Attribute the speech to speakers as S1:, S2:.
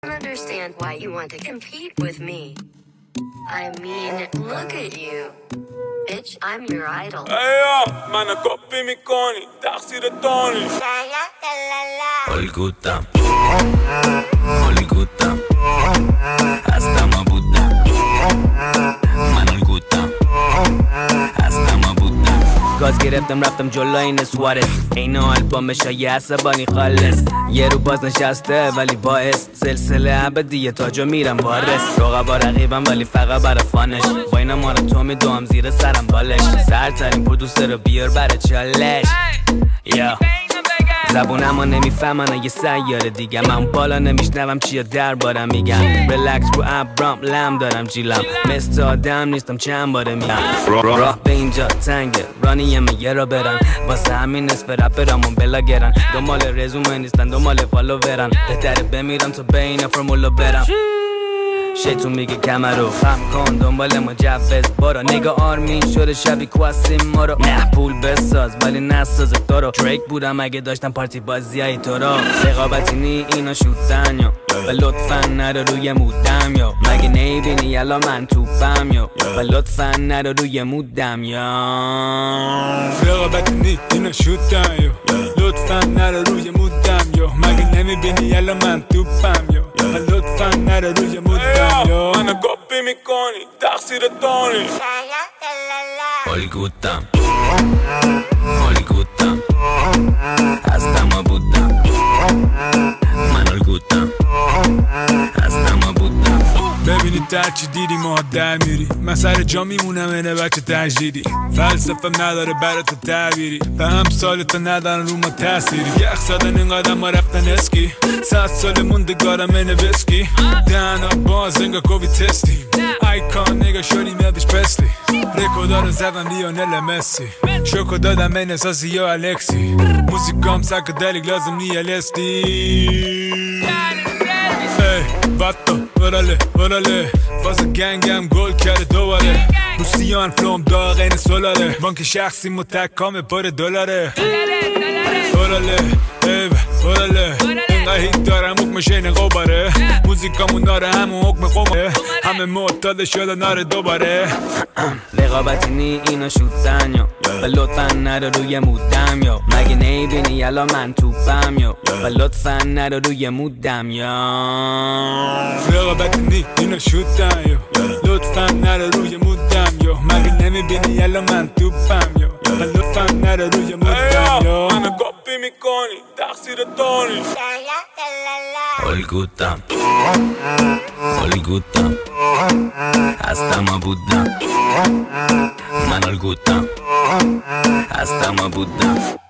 S1: don't understand why you want to compete with me. I mean, look at you. Bitch, I'm your idol.
S2: منو کپی میکنی تقصیر تونی الگوتم هستم و بودم من الگوتم هستم و بودم
S3: گاز گرفتم رفتم جلوی نسوارس اینو آلبومش یه عصبانی خالص یه رو باز نشسته ولی باعث سلسله ابدیه تاجو میرم وارس رقبا رقیبم ولی فقط برا فانش با اینا مارا تو میدوام زیر سرم بالش سرترین پرودوسر رو بیار برا چالش یا زبونمو نمیفهمن یه سیاره دیگه من بالا نمیشنوم چیا دربارم میگم ریلکس رو ابرام لم دارم جیلم مثل آدم نیستم چند باره میگم راه به اینجا تنگه رانیم یه را برن واسه همین نصف رپرامون بلاگرن دنبال رزومه نیستن دنبال فالوورن بهتره بمیرن تو بین فرمولو برم شیطون میگه کمر رو خم کن دنبال مجوز برو نگاه آرمین شده شبی کواسیم ما رو نه پول بساز ولی نساز تو رو دریک بودم اگه داشتم پارتی بازی های تو رو رقابتی نی اینا شوتن یا و لطفا نرو روی مودم یا مگه نیبینی یلا من توپم یا و لطفا نرو روی مودم یا
S2: رقابتی نی اینا شوتن یا لطفا نرو روی مودم یا مگه نمیبینی یلا من توپم یا و لطفا نرو روی مودم یا منو کپی میکنی تقصیر تونی الگوتم هستم و بودم من الگوتم هستم و بودم ببینید در چی دیدی ما در میری من سر جا میمونم اینه بچه تجدیدی فلسفه نداره برای تو تعبیری به هم سال تو ندارن رو ما تأثیری یخ زدن اینقدر ما رفتن اسکی 100 سال موندگارم اینه وسکی دهنا باز انگا کوبی تستی آیکان نگا شدیم یادش پسلی رکودا رو زدم لیونل مسی شوکو دادم این اساسی یا الکسی موزیکام سایکدلیک لازم نی LSD بطا ورله فاز گنگم گل کرده دوباره روسیان فلوم داغ این سولاره بانک شخصی متکام پر دلاره ورله اینقدر هیت دارم حکمش این قباره موزیکامون داره همون حکم قماره همه معتاد شده ناره دوباره
S3: رقابتی نی اینا شوتن یا و لطفا نرو روی مودم یا مگه نیبینی یلا من توپم یا و لطفا نرو روی مودم یا
S2: رقابتی نی اینا شوتن یا لطفا نرو روی مودم یا مگه نمیبینی یلا من توپم یا و لطفا نرو روی مودم یا منو کپی میکنی تقصیر تونی الگوتم هستم و بودم من الگوتم هستم و بودم